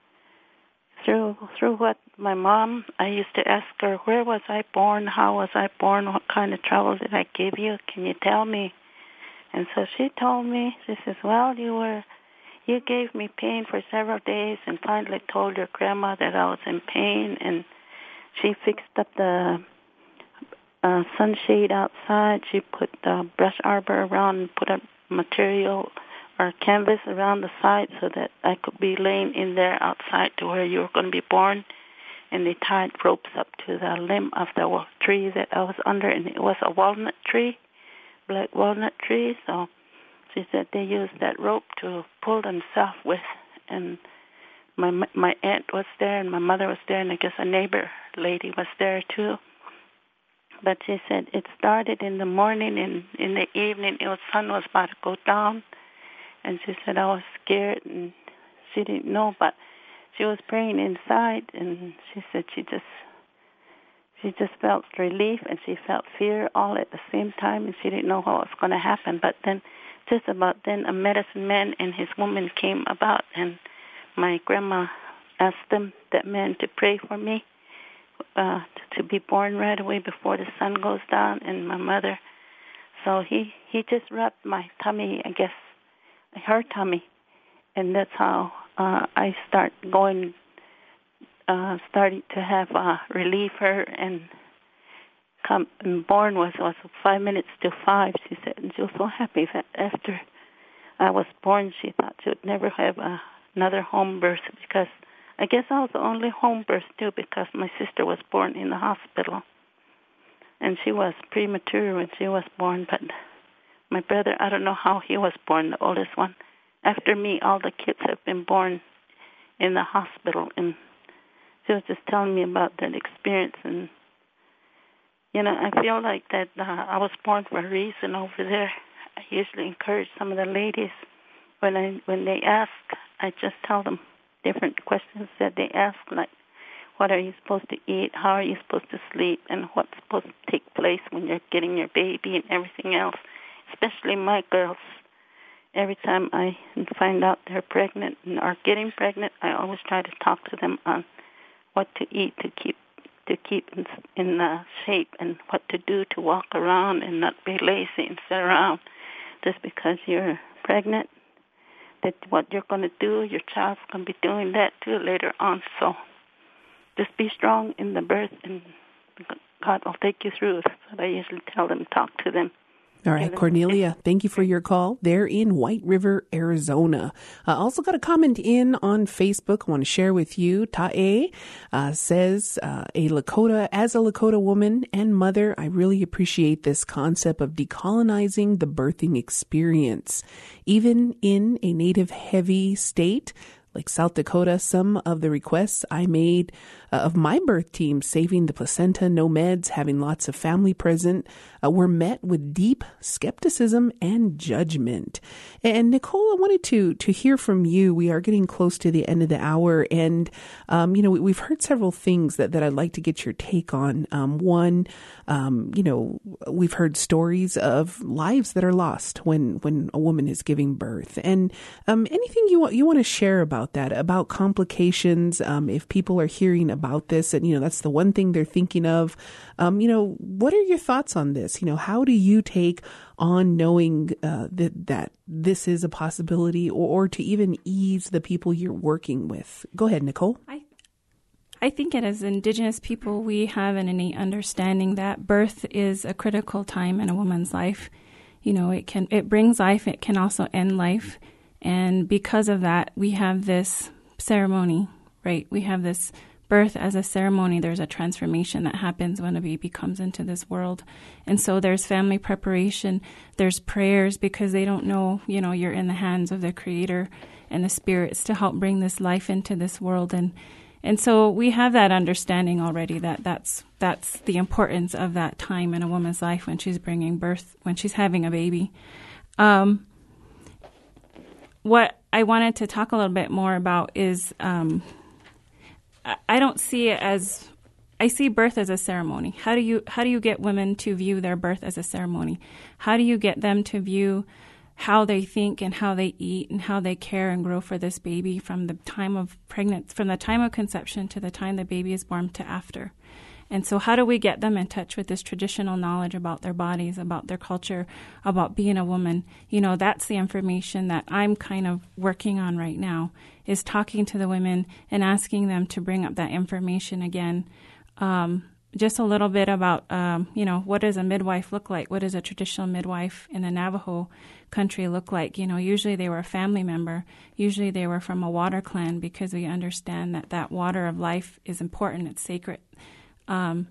through through what my mom, I used to ask her, where was I born? How was I born? What kind of trouble did I give you? Can you tell me? And so she told me, she says, well, you were... You gave me pain for several days and finally told your grandma that I was in pain, and she fixed up the uh, sunshade outside. She put the brush arbor around and put a material or canvas around the side so that I could be laying in there outside to where you were going to be born. And they tied ropes up to the limb of the tree that I was under, and it was a walnut tree, black walnut tree, so... She said they used that rope to pull themselves with, and my my aunt was there, and my mother was there, and I guess a neighbor lady was there too. But she said it started in the morning, and in the evening, it was sun was about to go down, and she said I was scared, and she didn't know, but she was praying inside, and she said she just she just felt relief, and she felt fear all at the same time, and she didn't know what was going to happen, but then. Just about then, a medicine man and his woman came about, and my grandma asked them, that man, to pray for me, uh, to, to be born right away before the sun goes down, and my mother. So he, he just rubbed my tummy, I guess, her tummy, and that's how uh, I start going, uh, started to have uh, relief her, and come and born was was five minutes to five, she said, and she was so happy that after I was born, she thought she would never have uh, another home birth, because I guess I was the only home birth too, because my sister was born in the hospital, and she was premature when she was born. But my brother, I don't know how he was born, the oldest one. After me, all the kids have been born in the hospital, and she was just telling me about that experience. And you know, I feel like that uh, I was born for a reason over there. I usually encourage some of the ladies when I when they ask, I just tell them different questions that they ask, like, what are you supposed to eat, how are you supposed to sleep, and what's supposed to take place when you're getting your baby and everything else, especially my girls. Every time I find out they're pregnant and are getting pregnant, I always try to talk to them on what to eat to keep to keep in, in uh, shape, and what to do to walk around and not be lazy and sit around. Just because you're pregnant, that what you're going to do, your child's going to be doing that too later on. So just be strong in the birth, and God will take you through. That's what I usually tell them, talk to them. All right, Cornelia, thank you for your call. They're in White River, Arizona. I uh, also got a comment in on Facebook I want to share with you. Ta'e uh, says, uh, a Lakota, as a Lakota woman and mother, I really appreciate this concept of decolonizing the birthing experience. Even in a native heavy state like South Dakota, some of the requests I made uh, of my birth team, Saving the Placenta, No Meds, having lots of family present, uh, were met with deep skepticism and judgment. And Nicole, I wanted to to hear from you. We are getting close to the end of the hour, and um, you know we, we've heard several things that, that I'd like to get your take on. Um, one, um, you know, we've heard stories of lives that are lost when when a woman is giving birth, and um, anything you want you want to share about that, about complications. Um, if people are hearing about this, and you know that's the one thing they're thinking of. Um, you know, what are your thoughts on this? You know, how do you take on knowing uh, that that this is a possibility, or, or to even ease the people you're working with? Go ahead, Nicole. I I think it as Indigenous people, we have an innate understanding that birth is a critical time in a woman's life. You know, it can it brings life, it can also end life. And because of that, we have this ceremony, right? We have this birth as a ceremony. There's a transformation that happens when a baby comes into this world. And so there's family preparation, there's prayers, because they don't know, you know, you're in the hands of the Creator and the spirits to help bring this life into this world. And and so we have that understanding already that that's that's the importance of that time in a woman's life when she's bringing birth, when she's having a baby. Um, what I wanted to talk a little bit more about is um, I don't see it as, I see birth as a ceremony. How do you how do you get women to view their birth as a ceremony? How do you get them to view how they think and how they eat and how they care and grow for this baby from the time of pregnant, from the time of conception to the time the baby is born to after? And so how do we get them in touch with this traditional knowledge about their bodies, about their culture, about being a woman? You know, that's the information that I'm kind of working on right now, is talking to the women and asking them to bring up that information again. Um, just a little bit about, um, you know, what does a midwife look like? What does a traditional midwife in the Navajo country look like? You know, usually they were a family member. Usually they were from a water clan, because we understand that that water of life is important. It's sacred. Um,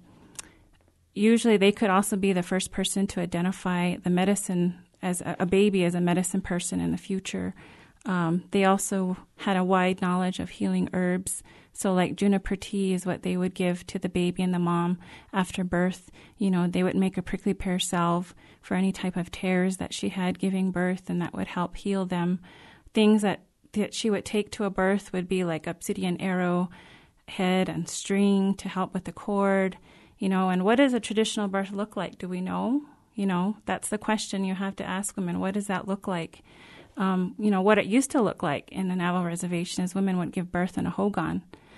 usually they could also be the first person to identify the medicine as a, a baby as a medicine person in the future. Um, they also had a wide knowledge of healing herbs. So like juniper tea is what they would give to the baby and the mom after birth. You know, they would make a prickly pear salve for any type of tears that she had giving birth, and that would help heal them. Things that, that she would take to a birth would be like obsidian arrow, head and string to help with the cord, you know. And what does a traditional birth look like? Do we know? You know, that's the question you have to ask women. What does that look like? Um, you know, what it used to look like in the Navajo reservation is women would give birth in a hogan,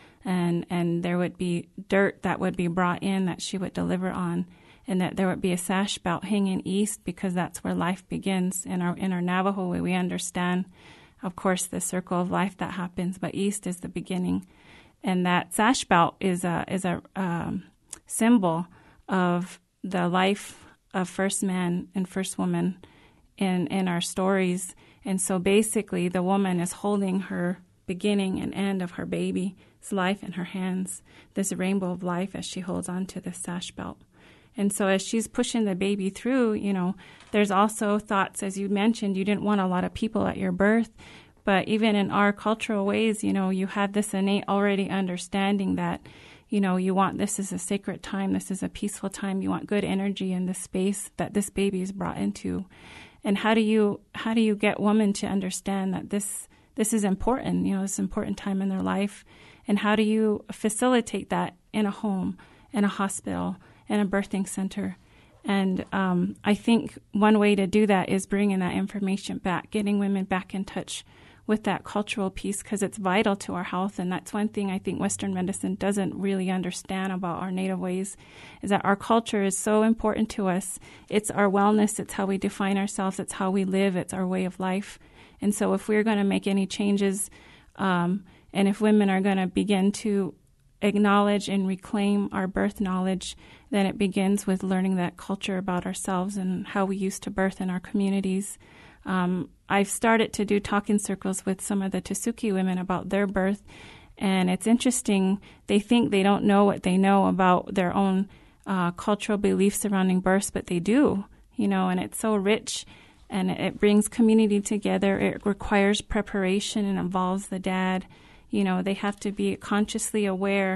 and and there would be dirt that would be brought in that she would deliver on, and that there would be a sash belt hanging east, because that's where life begins. In our in our Navajo way, we understand, of course, the circle of life that happens, but east is the beginning. And that sash belt is a is a um, symbol of the life of first man and first woman in in our stories. And so basically, the woman is holding her beginning and end of her baby's life in her hands, this rainbow of life, as she holds on to the sash belt. And so as she's pushing the baby through, you know, there's also thoughts, as you mentioned, you didn't want a lot of people at your birth. But even in our cultural ways, you know, you have this innate already understanding that, you know, you want, this is a sacred time, this is a peaceful time, you want good energy in the space that this baby is brought into. And how do you how do you get women to understand that this this is important, you know, this important time in their life? And how do you facilitate that in a home, in a hospital, in a birthing center? And um, I think one way to do that is bringing that information back, getting women back in touch with that cultural piece, because it's vital to our health. And that's one thing I think Western medicine doesn't really understand about our native ways, is that our culture is so important to us. It's our wellness. It's how we define ourselves. It's how we live. It's our way of life. And so if we're going to make any changes, um, and if women are going to begin to acknowledge and reclaim our birth knowledge, then it begins with learning that culture about ourselves and how we used to birth in our communities. Um, I've started to do talking circles with some of the Tusuki women about their birth, and it's interesting. They think they don't know what they know about their own uh, cultural beliefs surrounding births, but they do, you know, and it's so rich, and it brings community together. It requires preparation and involves the dad. You know, they have to be consciously aware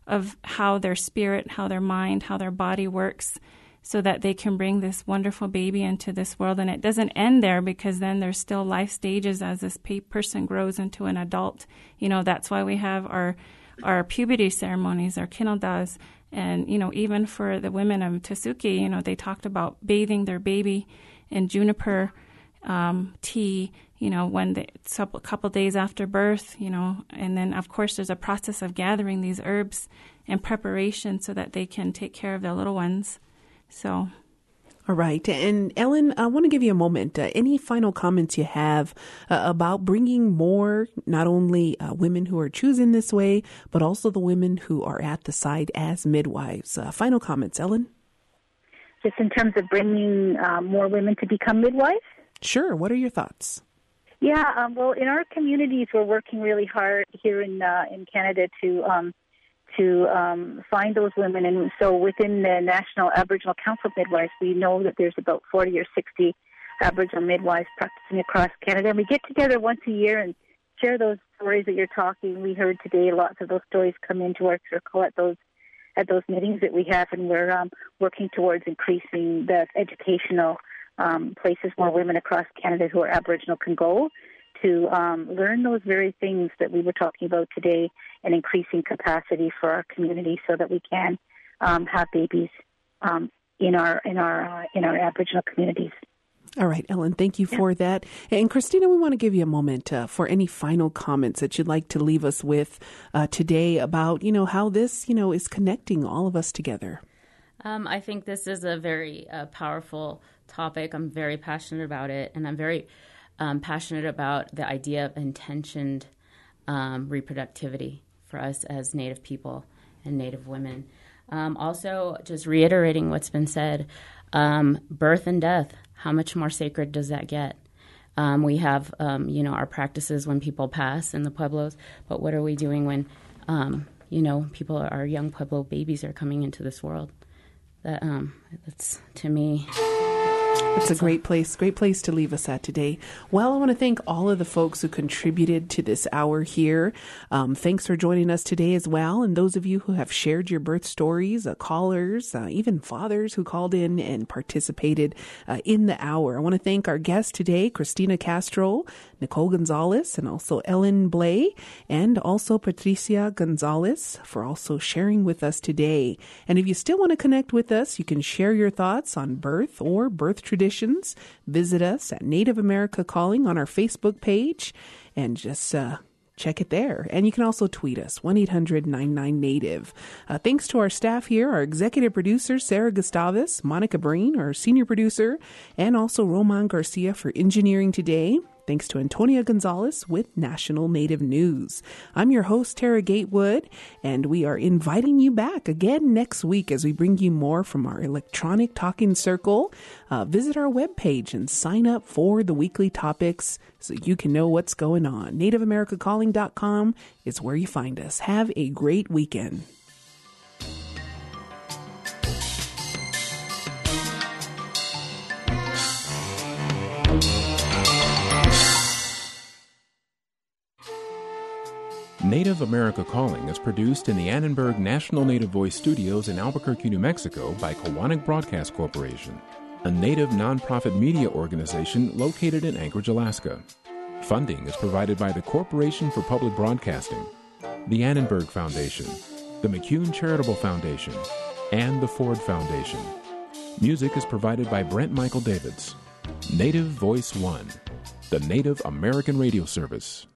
of how their spirit, how their mind, how their body works, so that they can bring this wonderful baby into this world. And it doesn't end there, because then there's still life stages as this pe- person grows into an adult. You know, that's why we have our our puberty ceremonies, our kinaldas. And, you know, even for the women of Tasuki, you know, they talked about bathing their baby in juniper um, tea, you know, when they, a couple days after birth, you know. And then, of course, there's a process of gathering these herbs in preparation so that they can take care of their little ones. So, all right. And Ellen, I want to give you a moment. Uh, any final comments you have uh, about bringing more, not only uh, women who are choosing this way, but also the women who are at the site as midwives? Uh, final comments, Ellen? Just in terms of bringing uh, more women to become midwives? Sure. What are your thoughts? Yeah. Um, well, in our communities, we're working really hard here in uh, in Canada to um, to um, find those women. And so within the National Aboriginal Council of Midwives, we know that there's about forty or sixty Aboriginal midwives practicing across Canada. And we get together once a year and share those stories that you're talking. We heard today lots of those stories come into our circle at those at those meetings that we have, and we're um, working towards increasing the educational um, places where women across Canada who are Aboriginal can go to um, learn those very things that we were talking about today, and increasing capacity for our community so that we can um, have babies um, in our in our uh, in our Aboriginal communities. All right, Ellen, thank you yeah. for that. And Christina, we want to give you a moment uh, for any final comments that you'd like to leave us with uh, today about, you know, how this, you know, is connecting all of us together. Um, I think this is a very uh, powerful topic. I'm very passionate about it, and I'm very um, passionate about the idea of intentioned um, reproductivity for us as Native people and Native women. Um, also, just reiterating what's been said, um, birth and death, how much more sacred does that get? Um, we have, um, you know, our practices when people pass in the Pueblos, but what are we doing when, um, you know, people, our young Pueblo babies are coming into this world? That um, that's, to me... It's a great place, great place to leave us at today. Well, I want to thank all of the folks who contributed to this hour here. Um, thanks for joining us today as well. And those of you who have shared your birth stories, uh, callers, uh, even fathers who called in and participated uh, in the hour. I want to thank our guests today, Christina Castro, Nicole Gonzalez, and also Ellen Blay, and also Patricia Gonzalez for also sharing with us today. And if you still want to connect with us, you can share your thoughts on birth or birth traditions. Visit us at Native America Calling on our Facebook page and just uh, check it there. And you can also tweet us, one eight hundred nine nine native. Uh, thanks to our staff here, our executive producer, Sarah Gustavus, Monica Breen, our senior producer, and also Roman Garcia for engineering today. Thanks to Antonia Gonzalez with National Native News. I'm your host, Tara Gatewood, and we are inviting you back again next week as we bring you more from our electronic talking circle. Uh, visit our webpage and sign up for the weekly topics so you can know what's going on. Native America Calling dot com is where you find us. Have a great weekend. Native America Calling is produced in the Annenberg National Native Voice Studios in Albuquerque, New Mexico by Kowanik Broadcast Corporation, a Native nonprofit media organization located in Anchorage, Alaska. Funding is provided by the Corporation for Public Broadcasting, the Annenberg Foundation, the McCune Charitable Foundation, and the Ford Foundation. Music is provided by Brent Michael Davids. Native Voice One, the Native American Radio Service.